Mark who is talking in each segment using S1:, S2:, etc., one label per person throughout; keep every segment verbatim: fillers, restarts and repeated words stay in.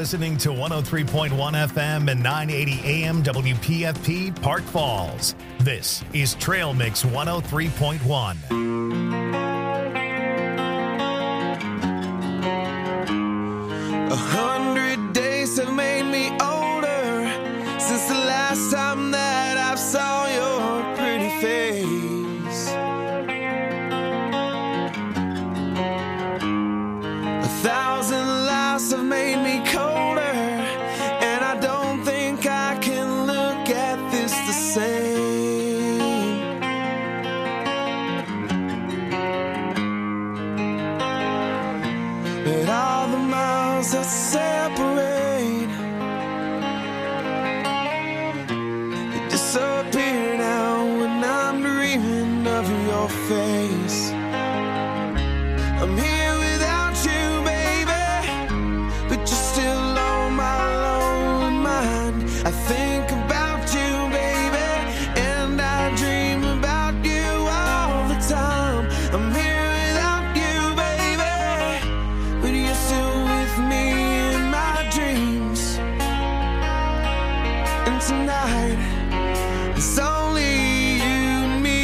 S1: listening to one oh three point one F M and nine eighty A M W P F P Park Falls. This is Trail Mix one oh three point one.
S2: A hundred days have made me older since the last time that I saw your pretty face. A thousand lives have made me colder, and I don't think I can look at this the same. But all the miles that separate, they disappear now when I'm dreaming of your face. I'm here without you, baby, but you're still on my lonely mind. I think about you, baby, and I dream about you all the time. I'm here without you, baby, but you're still with me in my dreams. And tonight, it's only you and me.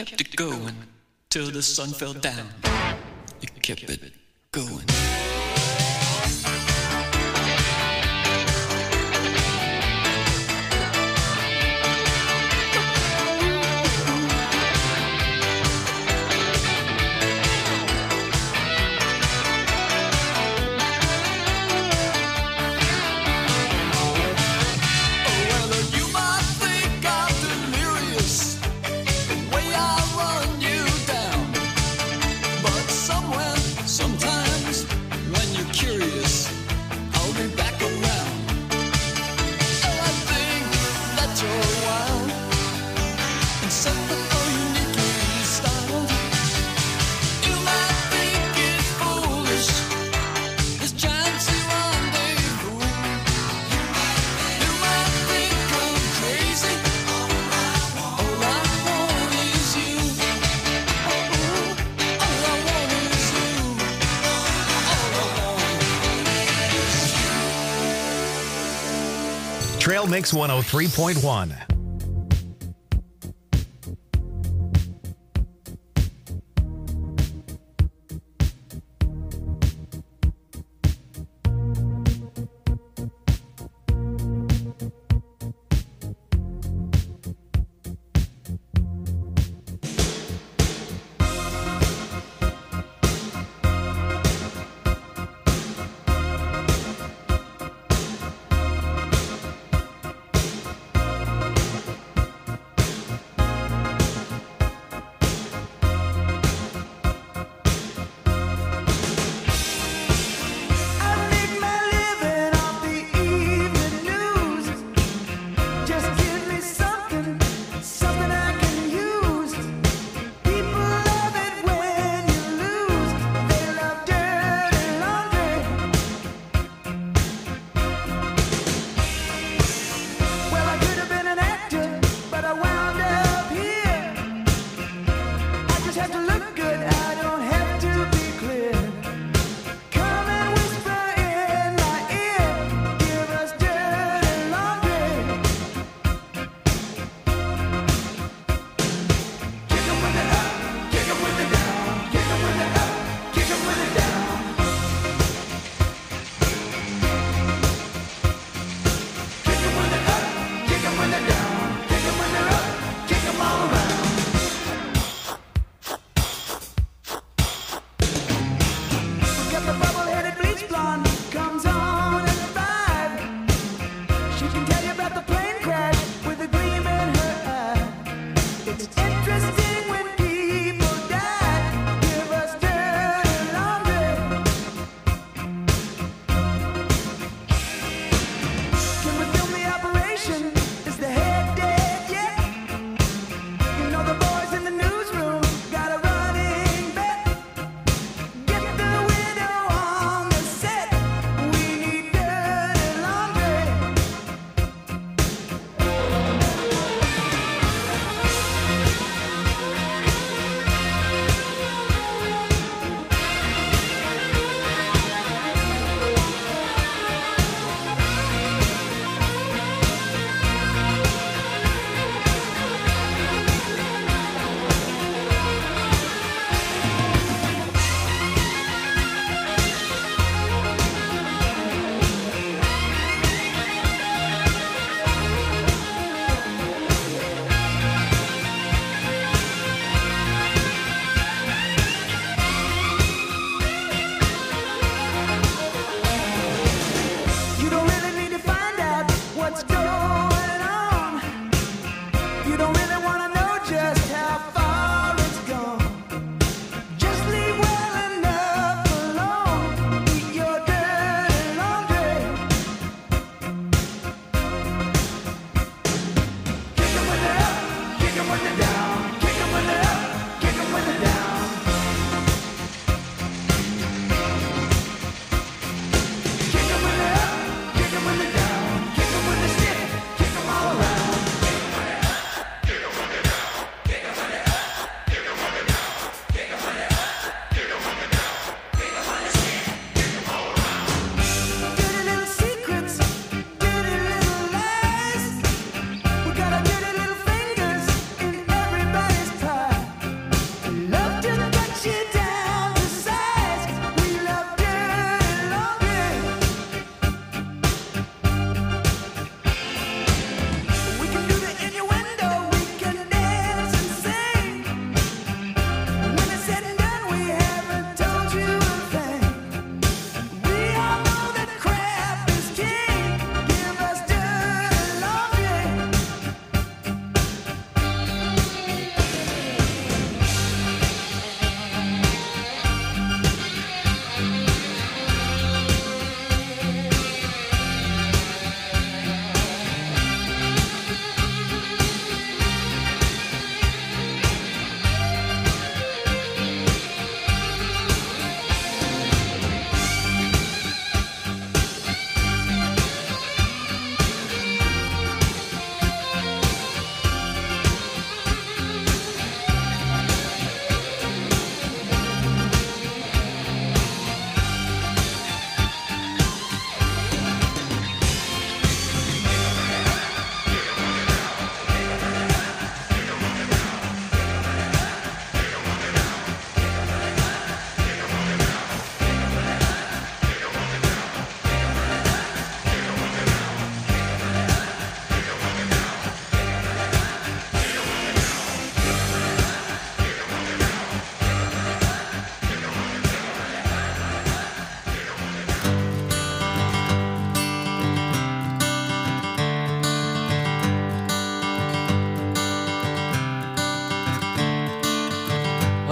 S3: kept it going till the sun fell down. You kept it going.
S1: Trail Mix one oh three point one.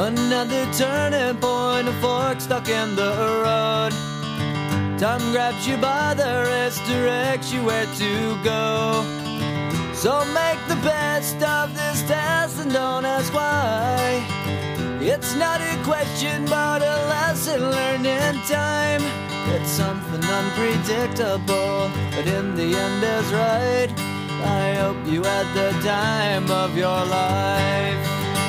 S4: Another turning point, a fork stuck in the road. Time grabs you by the wrist, directs you where to go. So make the best of this test and don't ask why. It's not a question but a lesson learned in time. It's something unpredictable, but in the end is right. I hope you had the time of your life.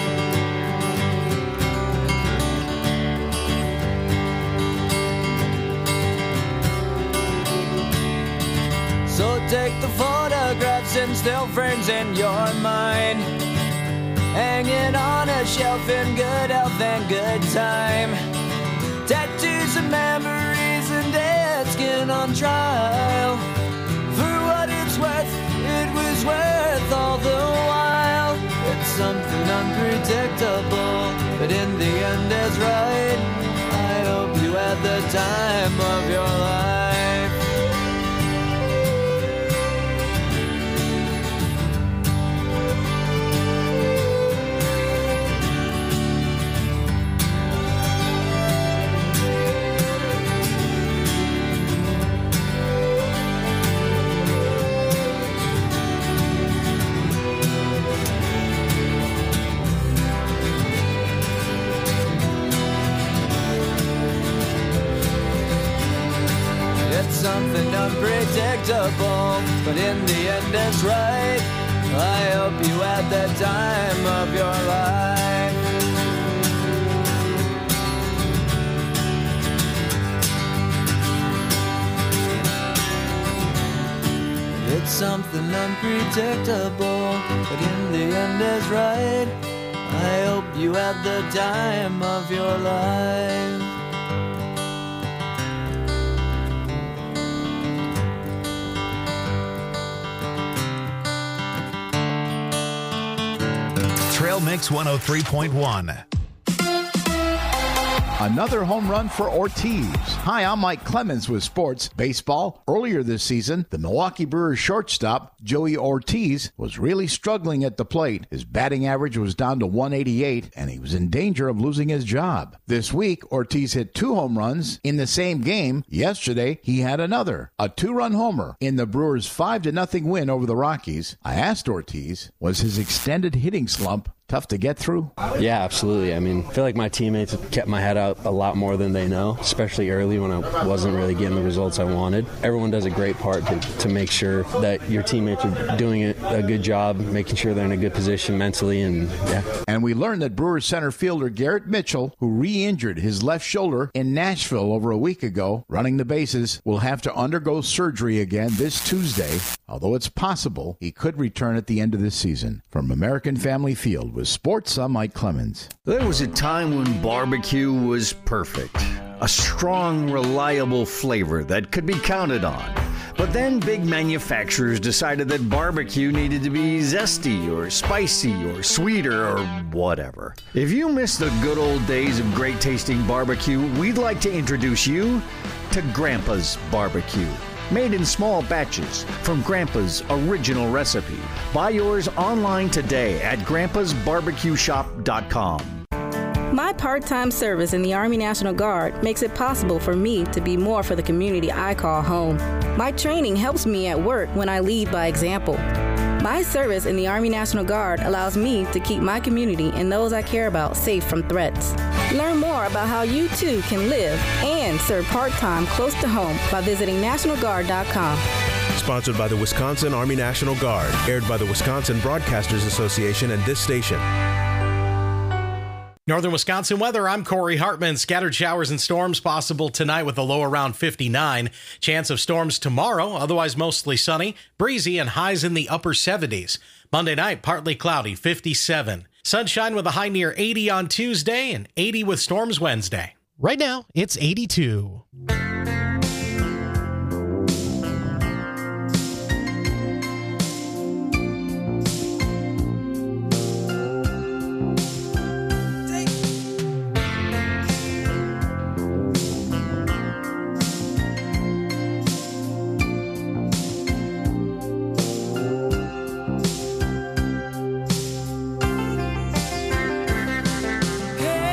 S4: So take the photographs and still frames in your mind, hanging on a shelf in good health and good time. Tattoos and memories and dead skin on trial. For what it's worth, it was worth all the while. It's something unpredictable, but in the end is right. I hope you had the time of your life. Something unpredictable, but in the end it's right. I hope you had the time of your life. It's something unpredictable, but in the end is right. I hope you had the time of your life.
S1: Trail Mix one oh three point one.
S5: Another home run for Ortiz. Hi, I'm Mike Clemens with Sports Baseball. Earlier this season, the Milwaukee Brewers shortstop, Joey Ortiz, was really struggling at the plate. His batting average was down to one eighty-eight, and he was in danger of losing his job. This week, Ortiz hit two home runs in the same game. Yesterday, he had another, a two-run homer in the Brewers' five to nothing win over the Rockies. I asked Ortiz, was his extended hitting slump tough to get through?
S6: Yeah, absolutely. I mean, I feel like my teammates have kept my head out a lot more than they know, especially early when I wasn't really getting the results I wanted. Everyone does a great part to, to make sure that your teammates are doing a good job, making sure they're in a good position mentally, and yeah.
S5: And we learned that Brewers center fielder Garrett Mitchell, who re-injured his left shoulder in Nashville over a week ago, running the bases, will have to undergo surgery again this Tuesday, although it's possible he could return at the end of this season. From American Family Field with Sports, I'm Mike Clemens.
S7: There was a time when barbecue was perfect. A strong, reliable flavor that could be counted on. But then big manufacturers decided that barbecue needed to be zesty or spicy or sweeter or whatever. If you miss the good old days of great tasting barbecue, we'd like to introduce you to Grandpa's Barbecue. Made in small batches from Grandpa's original recipe. Buy yours online today at grandpas barbecue shop dot com.
S8: My part-time service in the Army National Guard makes it possible for me to be more for the community I call home. My training helps me at work when I lead by example. My service in the Army National Guard allows me to keep my community and those I care about safe from threats. Learn more about how you too can live and serve part-time close to home by visiting national guard dot com.
S9: Sponsored by the Wisconsin Army National Guard. Aired by the Wisconsin Broadcasters Association and this station.
S10: Northern Wisconsin weather, I'm Corey Hartman. Scattered showers and storms possible tonight with a low around fifty-nine. Chance of storms tomorrow, otherwise mostly sunny, breezy, and highs in the upper seventies. Monday night, partly cloudy, fifty-seven. Sunshine with a high near eighty on Tuesday and eighty with storms Wednesday.
S11: Right now, it's eighty-two.
S4: Hey!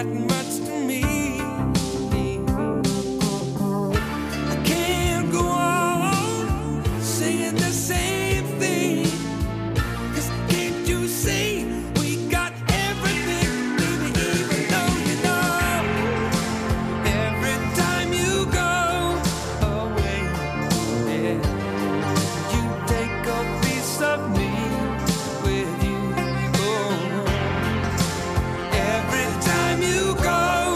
S2: much to me. I can't go on saying the same thing, 'cause can't you see we got everything, baby, even though you know every time you go away, yeah, you take a piece of me with you. Oh, every time you go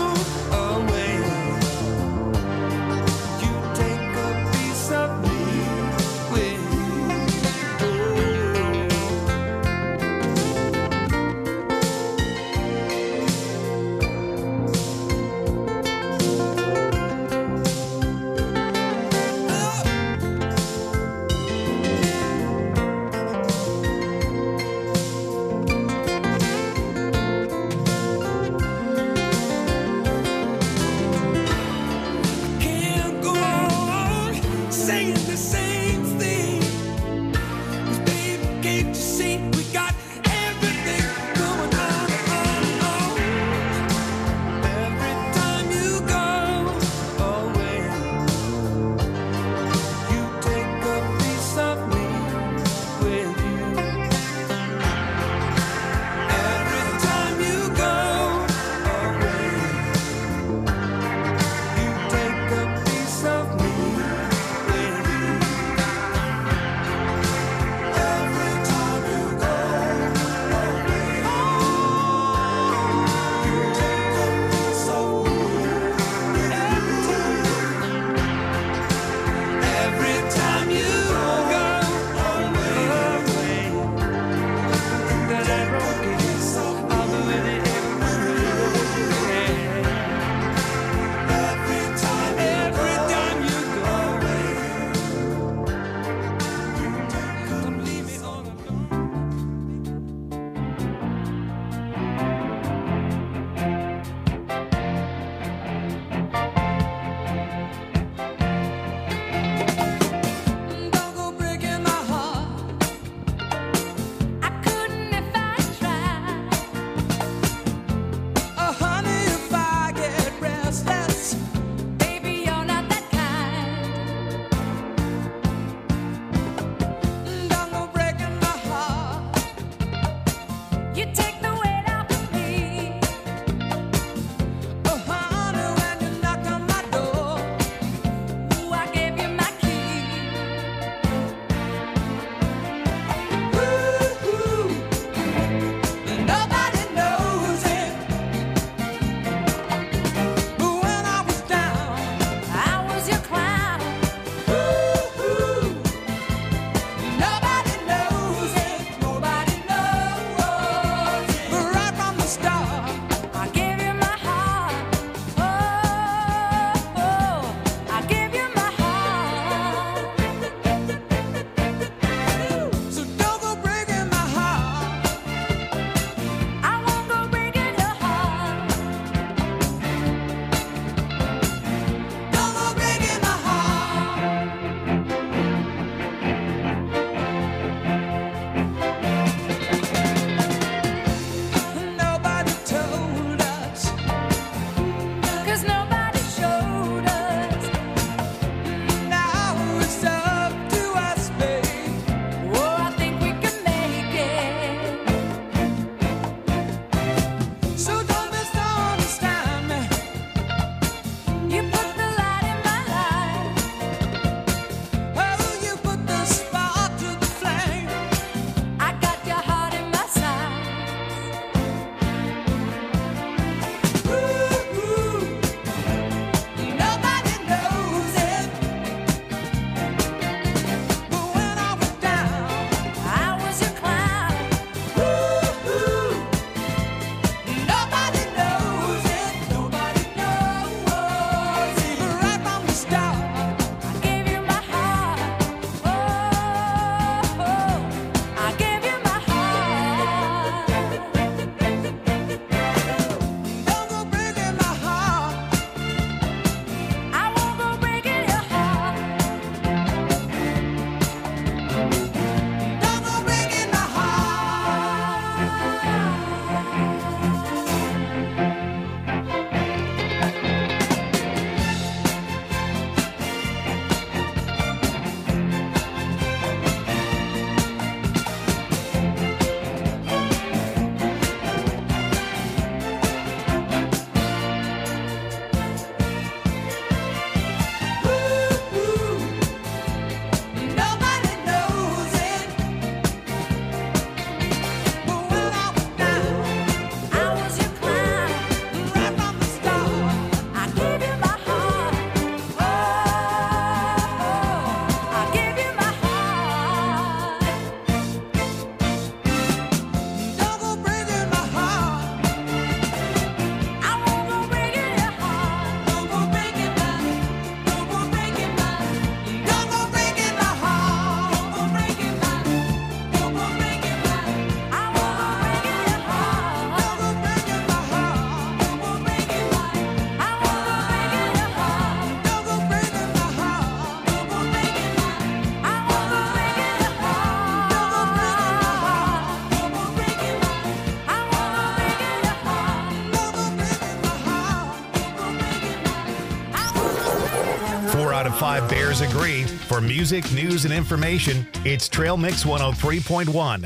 S1: Four out of five Bears agree. For music, news, and information, it's Trail Mix one oh three point one.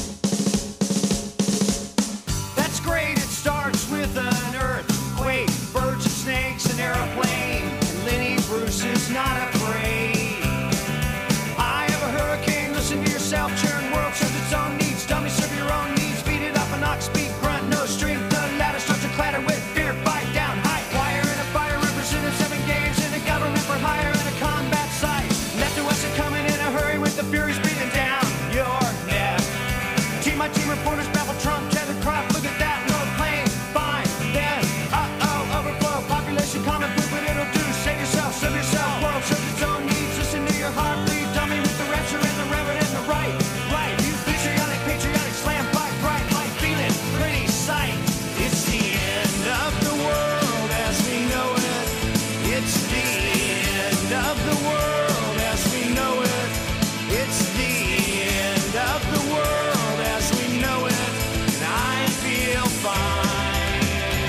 S12: That's great. It starts with an earthquake, birds and snakes, an airplane. And Lenny Bruce is not afraid. I have a hurricane. Listen to yourself. Churn world serves its own needs. Dummy serve your own needs. Beat it up an ox beat. Grunt no strength. The ladder starts to clatter with fear. Fight down. High wire in a fire. Represented seven games in a government for hire in a combat site. Left to us and coming in a hurry with the furies breathing down your neck. Team my team reporters babble Trump. Tether crop. Look at that. No plane. Fine. Then. Uh-oh. Overflow. Population common food. But it'll do. Save yourself. Serve yourself. World serves its own needs. Listen to your heart bleed. Dummy with the rapture and the reverend and the right. Right. You patriotic, patriotic slam fight. Bright light. Feeling pretty sight. It's the end of the world as we know it. It's the end of the world as we know it. It's the end of the world as we know it. And I feel fine.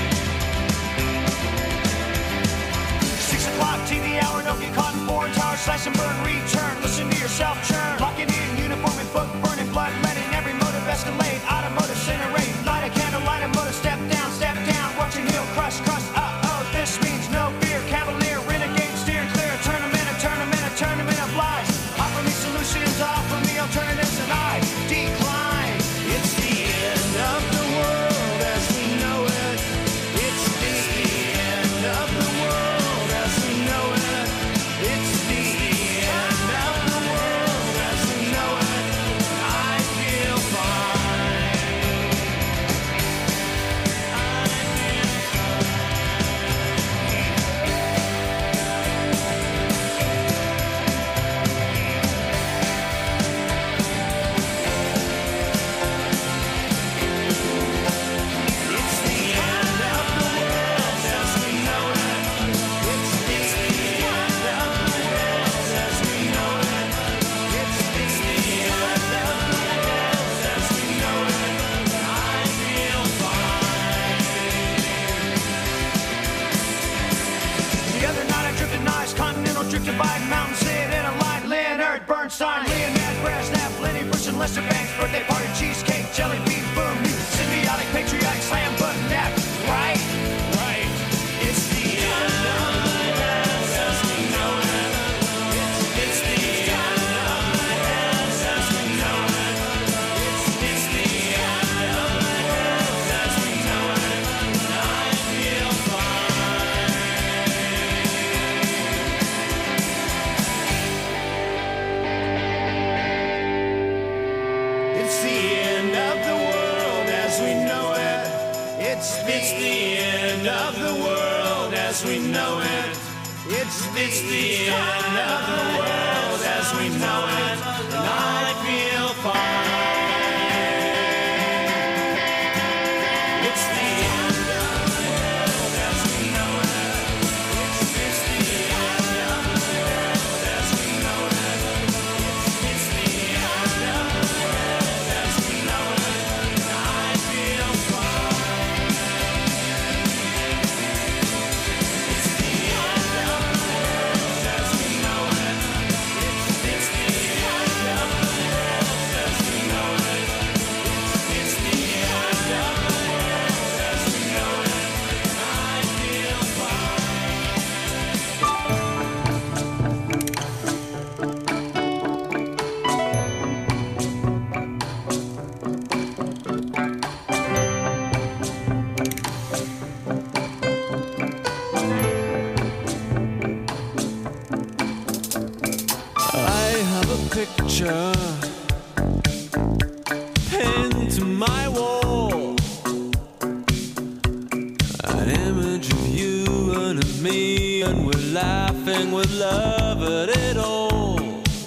S12: Six o'clock T V hour. Don't get caught in foreign towers. Slash and burn. Return. Listen to yourself churn. Locking in uniform and book. Burning blood. Letting every motive escalate. Automotive incinerate. Light a candle. Light a motive. Step down. Step down. Watching heel crush. Crush. Uh-oh. This means no fear. Cavalier. Renegade. Steer clear. A tournament. A tournament. A tournament of lies. Offer me solutions. Offer me alternatives. And I decline. It's the end of the world as we know it. It's the end of the world as we know it. It's the end of the world as we know it. I feel fine. It's the end of the world as we know it. It's the end of the world as we know it. It's the end of the world as we know it. I feel fine. The other night I drifted nice, continental drifted by mountain, sit in a line. Leonard Bernstein, Leonard Brezhnev, Lenny Bruce and Lester Banks, birthday party, cheesecake, jelly bean, boom, you symbiotic, patriotic, slam, button, nap, right? Right. It's the end of the world as we know it. It's, it's the end of the world as we know it. It's, it's the end of the world as we know it. And I feel fine. It's the end of the world as we know it. It's, it's the end of the world as we know it. It's, it's the end of the world as we know it. And I feel fine. It's the end of the world as we know it. It's, it's the end of the world as we know it. It's, it's the end of the world as we know it. And I feel fine. It's the end of the world as we know it. It's, it's the end of the world as we know it. It's, it's the end of the world as we know it. And I feel
S2: I have a picture pinned to my wall, an image of you and of me, and we're laughing with love at it all.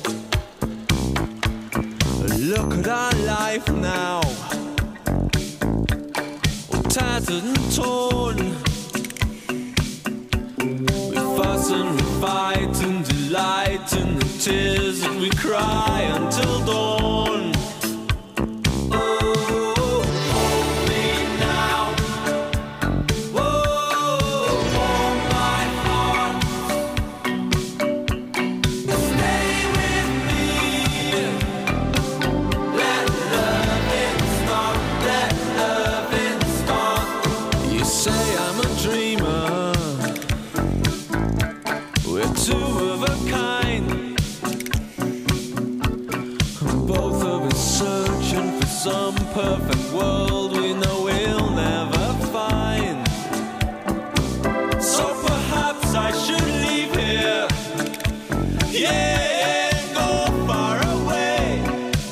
S2: Look at our life now, all tattered and torn. We fuss and we fight and delight in the tears that we cry until dawn. Oh, hold me now. Oh, warm my heart. kind. Both of us searching for some perfect world we know we'll never find. So perhaps I should leave here, yeah, and go far away.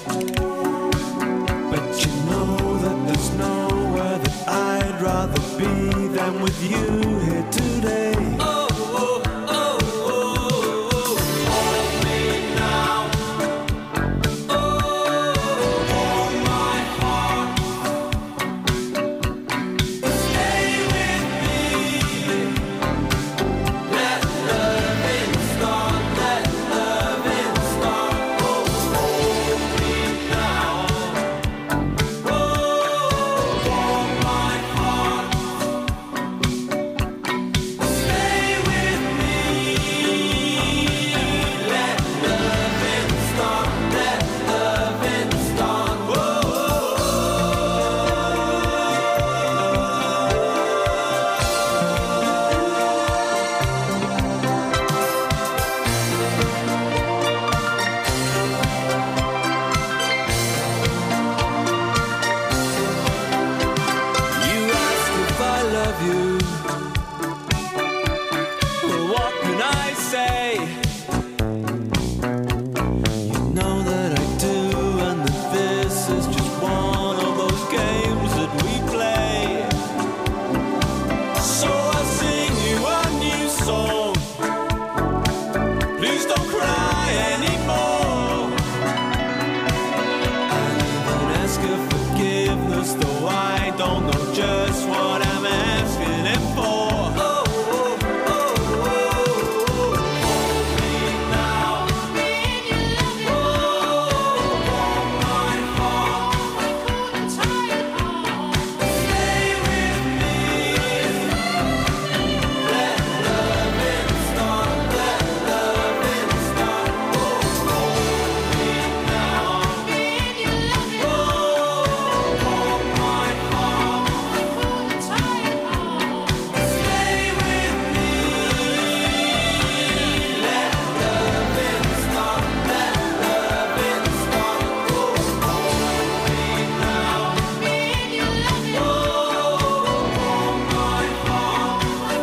S2: But you know that there's nowhere that I'd rather be than with you here today. Oh, oh, oh, oh, oh. Hold me now. Oh, hold my heart. Stay with me. Let loving start. Let loving start. Oh, hold me now. Oh, hold my heart. Stay with me. Let loving start. Let loving start. Whoa. You ask if I love you. What can I say? You know that I do, and that this is just one of those games that we play. So I sing you a new song. Please don't cry anymore. I even ask for forgiveness, though I don't know just what I'm asking it for. Oh, oh, oh, oh, oh. Hold me now. Oh, hold my heart. Stay with me. Let loving start. Let loving start. Oh, hold me now. Oh, hold my heart. Stay with me. Let loving start. Let loving start. Oh, hold me now. Oh, hold my heart.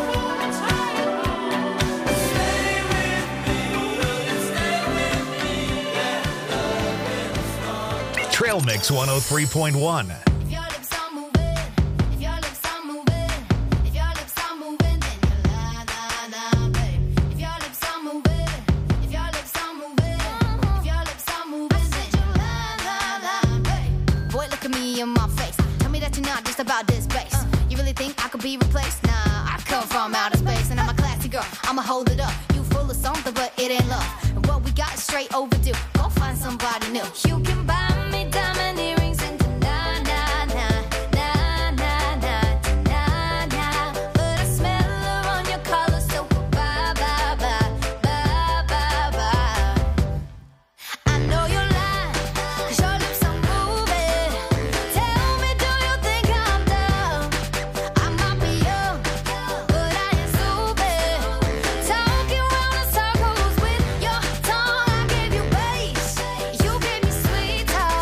S2: Stay with me. Stay with me. Let loving start.
S1: Trail Mix one oh three point one.
S13: If your lips are moving, if your lips are moving, if your lips are moving, then you la la la, babe. If your lips are moving, if your lips are moving, if your lips are moving, then you la la la, babe. Boy, look at me in my face. Tell me that you're not just about this bass. You really think I could be replaced? Nah, I come from outer space, and I'm a classy girl. I'ma hold it up. You full of something, but it ain't love. And what we got is straight overdue. Go find somebody new. You can buy me diamond earrings and na na na na na na na na. But I smell her on your collar, so bye bye bye bye bye bye. I know you're lying, 'cause your lips are moving. Tell me, do you think I'm dumb? I might be young, but I ain't stupid. Talking round in circles with your tongue. I gave you bass, you gave me sweet talk.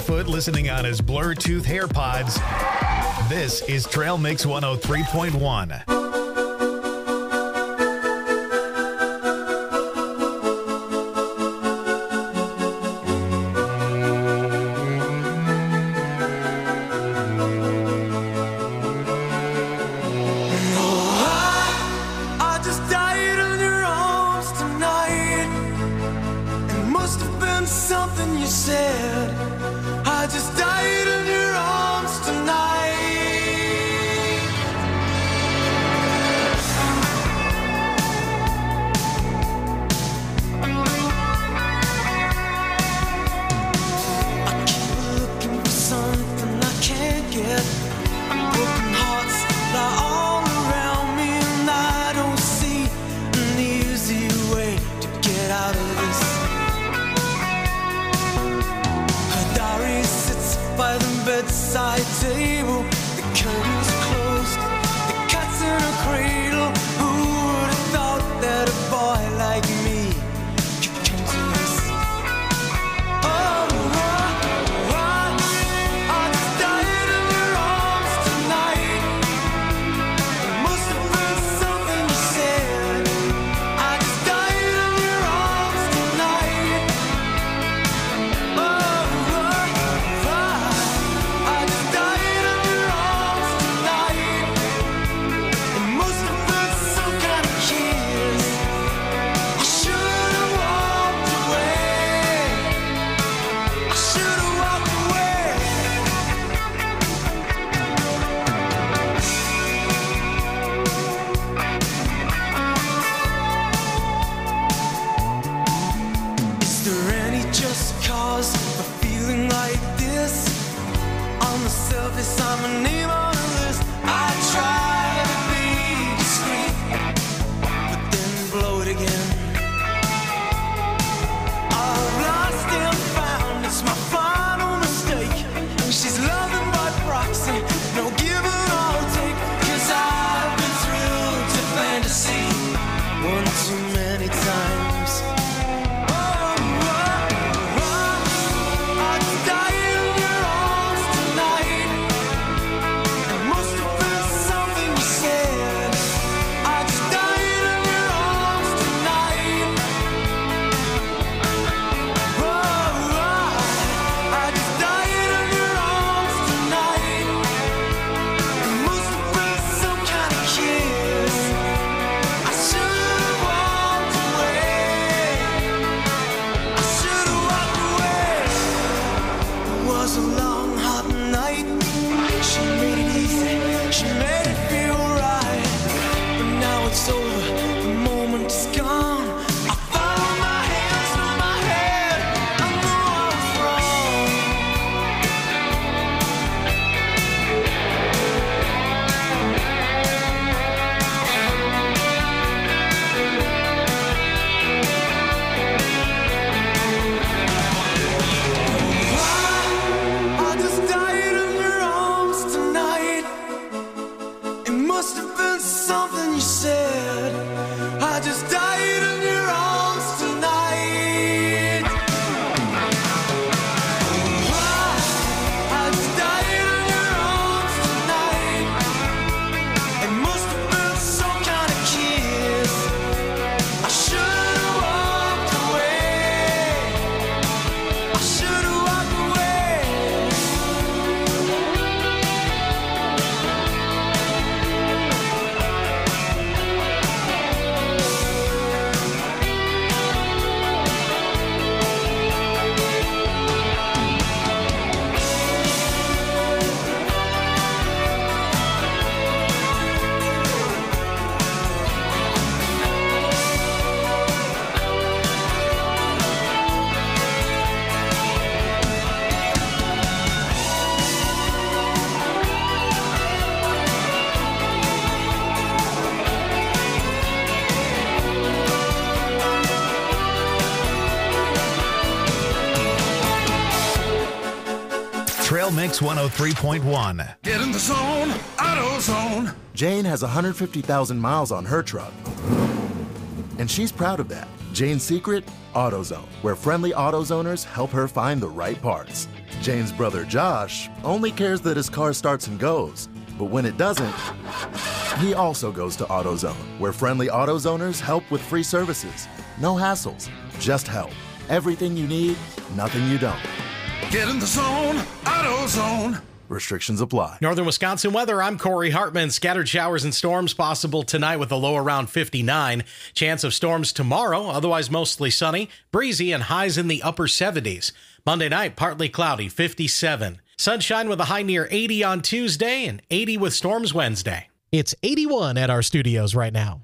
S1: Bigfoot listening on his Bluetooth AirPods. This is Trail Mix one oh three point one. Trail Mix one oh three point one.
S14: Get in the zone, AutoZone.
S15: Jane has one hundred fifty thousand miles on her truck.
S14: And she's proud of that. Jane's secret? AutoZone, where friendly AutoZoners help her find the right parts. Jane's brother Josh only cares that his car starts and goes, but when it doesn't, he also goes to AutoZone, where friendly AutoZoners help with free services. No hassles, just help. Everything you need, nothing you don't.
S2: Get in the zone, AutoZone.
S14: Restrictions apply.
S10: Northern Wisconsin weather, I'm Corey Hartman. Scattered showers and storms possible tonight with a low around fifty-nine. Chance of storms tomorrow, otherwise mostly sunny, breezy, and highs in the upper seventies. Monday night, partly cloudy, fifty-seven. Sunshine with a high near eighty on Tuesday and eighty with storms Wednesday.
S11: It's eighty-one at our studios right now.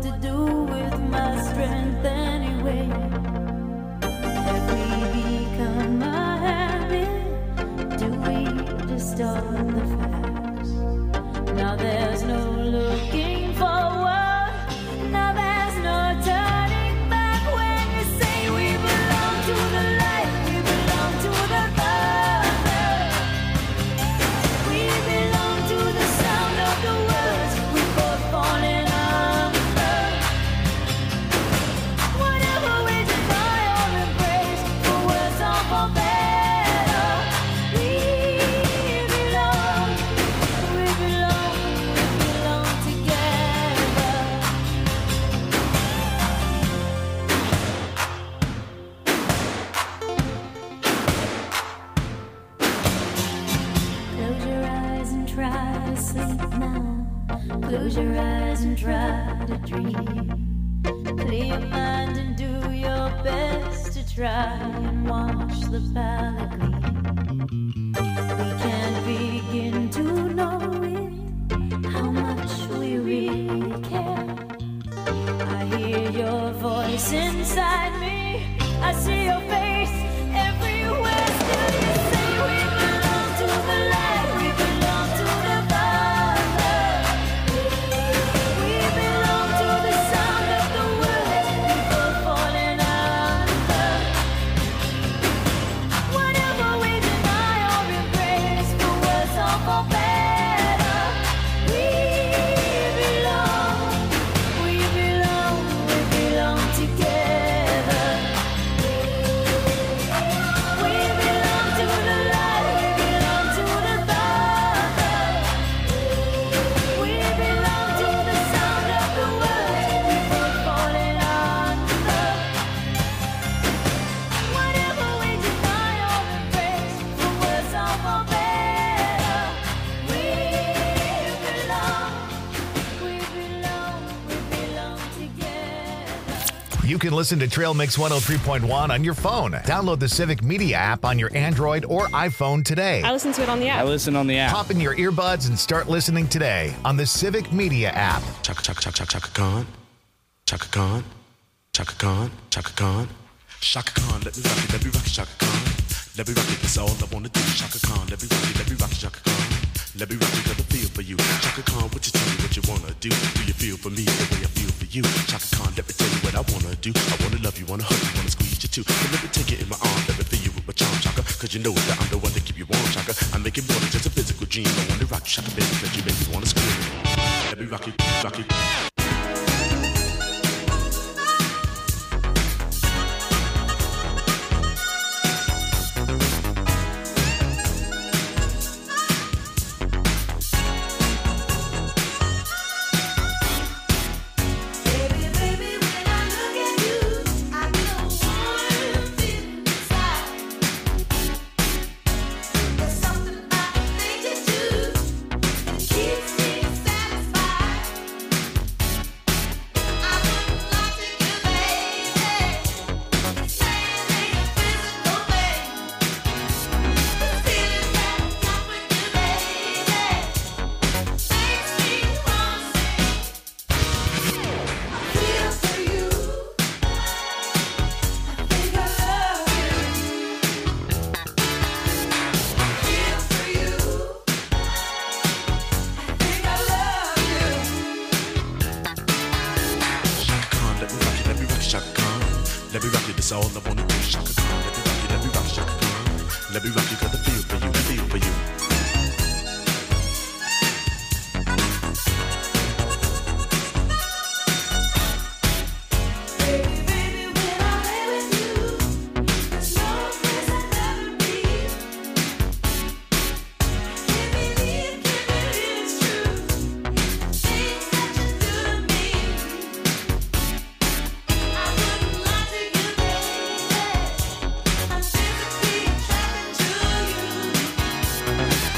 S15: what to do with my strength anyway. Have we become a habit? Do we distort the facts? Now there's no looking forward. Now there's no turning back when you say we belong to the light, we belong to the Father. We belong to the sound of the words we both falling under. Whatever we deny or embrace, for worse or for better, we belong, we belong, we belong together. Close your eyes and try to sleep now. Close your eyes and try to dream. Clear your mind and do your best to try and watch the palette gleam. We can't begin to know it, how much we really care. I hear your voice inside me. I see your face everywhere. Still you say we belong to the light. We belong to the Father. We belong to the sound of the words we both falling under. Whatever we deny or embrace, for worse or for better, we belong, we belong, we belong together. We belong to the light, we belong to the Father. We belong to the sound of the words we both falling under. Whatever we deny or embrace, for worse or for better, we belong, we belong, we belong together.
S1: You can listen to Trail Mix one oh three point one on your phone. Download the Civic Media app on your Android or iPhone today.
S16: I listen to it on the app.
S17: I listen on the app.
S1: Pop in your earbuds and start listening today on the Civic Media app.
S18: Chaka chaka chaka chaka Khan, Chaka Khan, Chaka Khan, Chaka Khan, Chaka Khan. Let me rock it, let me rock it, Chaka Khan. Let me rock it, that's all I wanna do. Chaka Khan, let me rock it, let me rock it, Chaka Khan. Let me rock it, got a feel for you. Chaka Khan, what you tell me what you wanna do? Do you feel for me the way I feel for you? Chaka Khan, let me tell you what I wanna do. I wanna love you, wanna hug you, wanna squeeze you too. But let me take it in my arms, let me feel you with my charm, Chaka. Cause you know that I'm the one that keep you warm, Chaka. I make it more than just a physical dream. I wanna rock you, Chaka, baby, cause you make me wanna scream. Let me rock you, rock you.
S15: Baby, baby, when I look at you, I get a warm feeling inside. There's something about the things you do that keeps me satisfied. I wouldn't lie to you, baby. Saying ain't a physical thing. The feeling that I got with you, baby, makes me wanna sing. Feel for you. I think I love you. Feel for you. I think I love you.
S18: Chaka Khan, let me rock it, let me rock it, Chaka Khan. Let me rock it, that's all I wanna do. Chaka Khan, let me rock it, let me rock it, Chaka Khan. Let me rock it, got a feel for you, feel for you.
S15: Baby, baby, when I lay with you, there's no place I'd rather be. Can't believe, can't believe it's true. Things that you do to me. I wouldn't lie to you, baby. I'm physically attracted to you.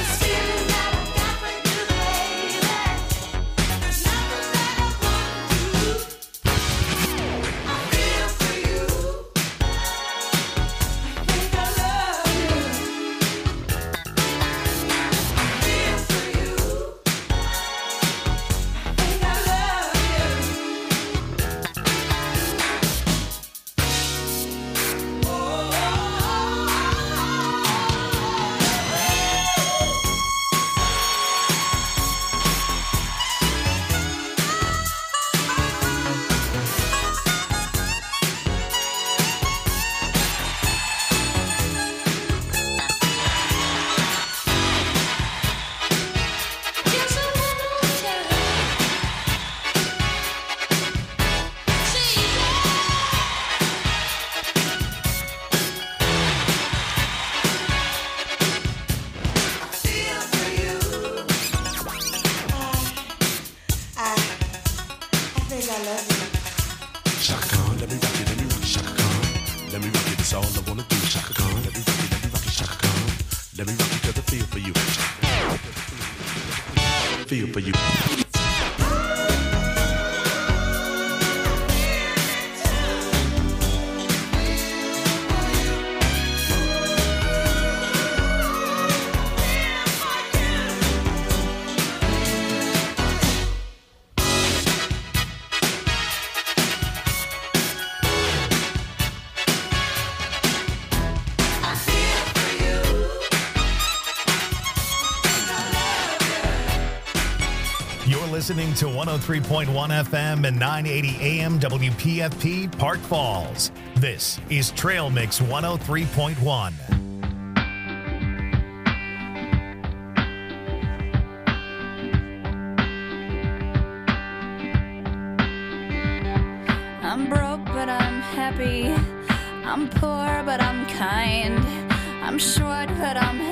S18: Let me rock you 'cause I feel for you. Feel for you.
S1: Listening to one oh three point one F M and nine eighty A M W P F P Park Falls. This is Trail Mix one oh three point one.
S15: I'm broke, but I'm happy. I'm poor, but I'm kind. I'm short, but I'm